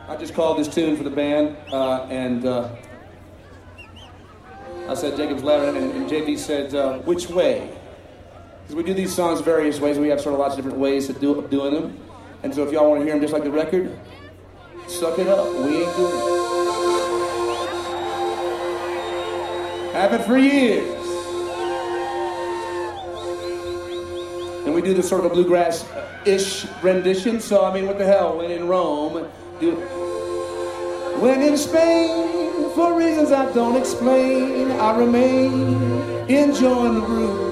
I just called this tune for the band, and I said Jacob's Ladder, and JB said, which way? Because we do these songs various ways. We have sort of lots of different ways of doing them. And so if y'all want to hear them just like the record, suck it up. We ain't doing it. Have it for years. And we do this sort of a bluegrass-ish rendition. So, I mean, what the hell? When in Rome, do it. When in Spain, for reasons I don't explain, I remain enjoying the groove.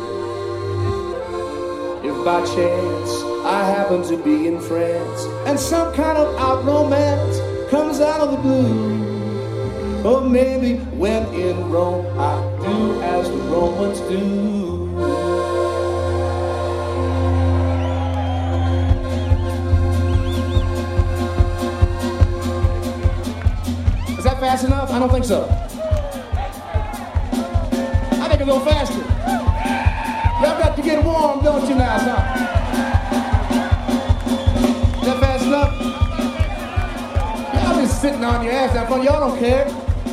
If by chance I happen to be in France and some kind of out romance comes out of the blue, or maybe when in Rome I do as the Romans do. Is that fast enough? I don't think so. I think a little faster. Y'all got to get warm, don't you now, son? Is that fast enough? Y'all just sitting on your ass. Y'all don't care.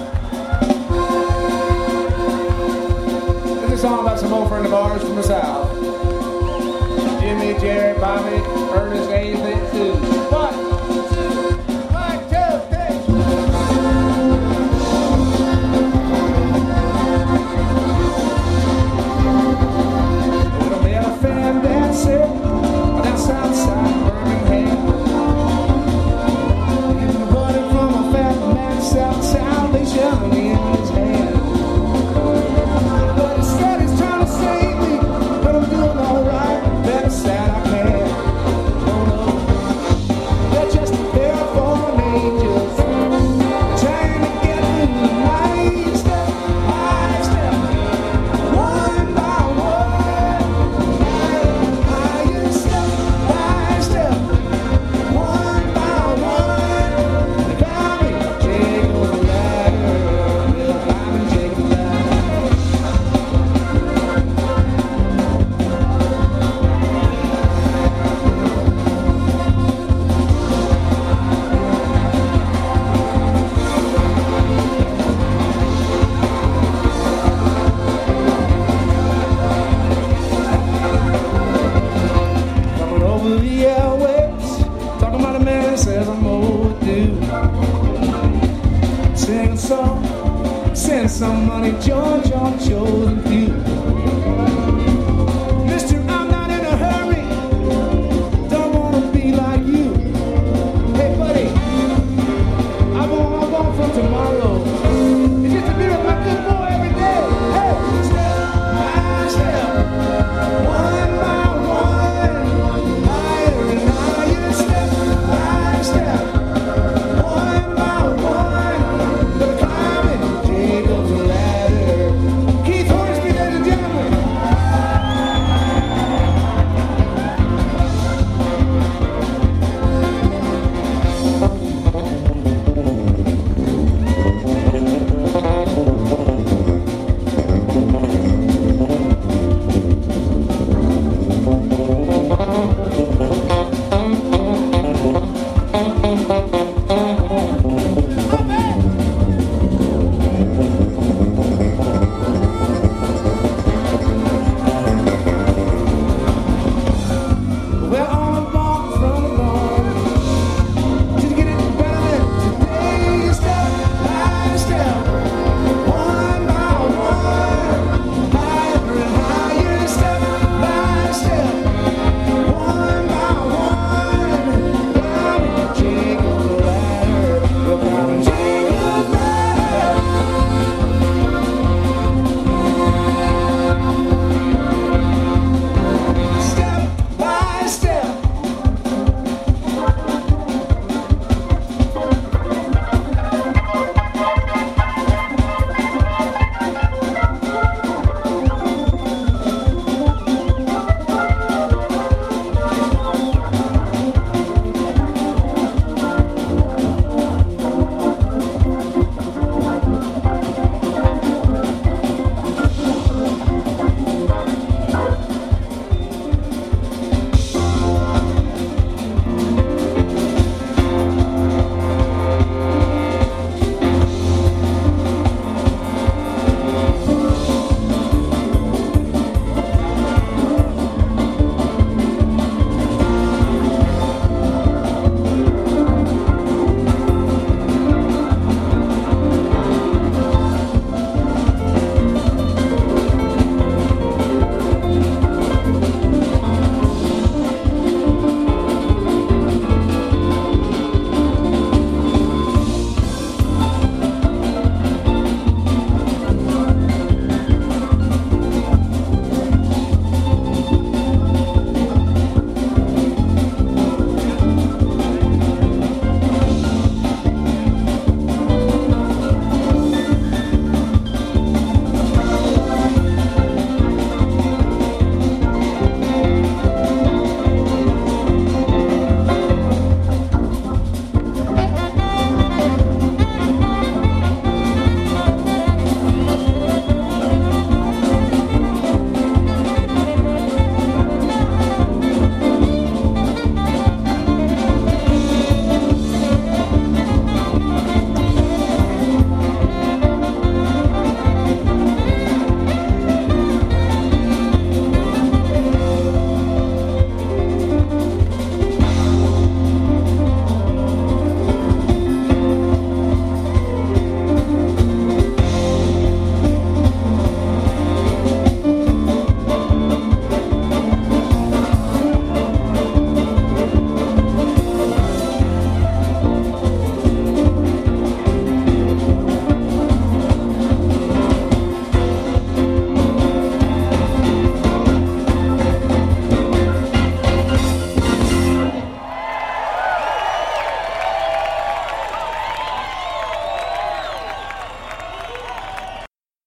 This is a song about some old friend of ours from the South. Jimmy, Jerry, Bobby, Ernest, anything, too. But outside Birmingham, running from a fat man, salvation in his hand. But he said he's trying to save me, but I'm doing alright. Better sad I can. Oh no, they're just a pair of fallen angels trying to get through the night, step by step, one by one, higher step. Send some money, George, on chosen few.